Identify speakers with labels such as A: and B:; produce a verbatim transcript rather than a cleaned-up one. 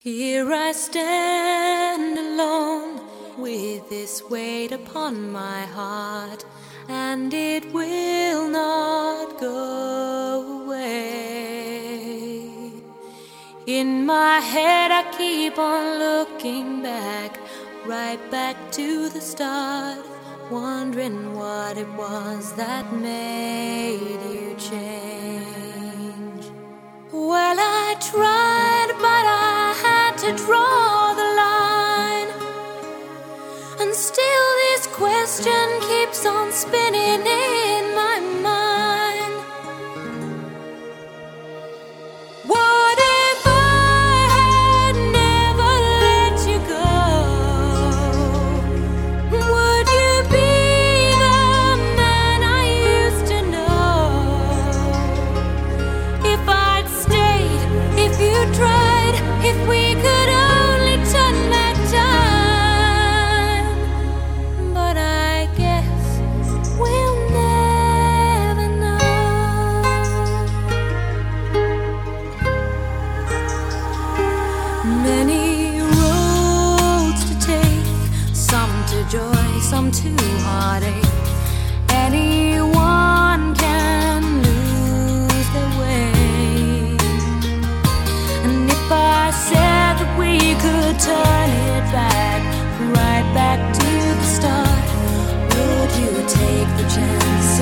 A: Here I stand alone with this weight upon my heart, and it will not go away. In my head I keep on looking back, right back to the start, wondering what it was that made you change. Well, I tried, but I had to draw the line, and still this question keeps on spinning in my mind. What if I had never let you go? Would you be the man I used to know? If I'd stayed, if you tried, if we could only turn back time. But I guess we'll never know. Many roads to take, some to joy, some to heartache. Anyone can lose their way. And if I said that we could turn it back, right back to the start, would you take the chance?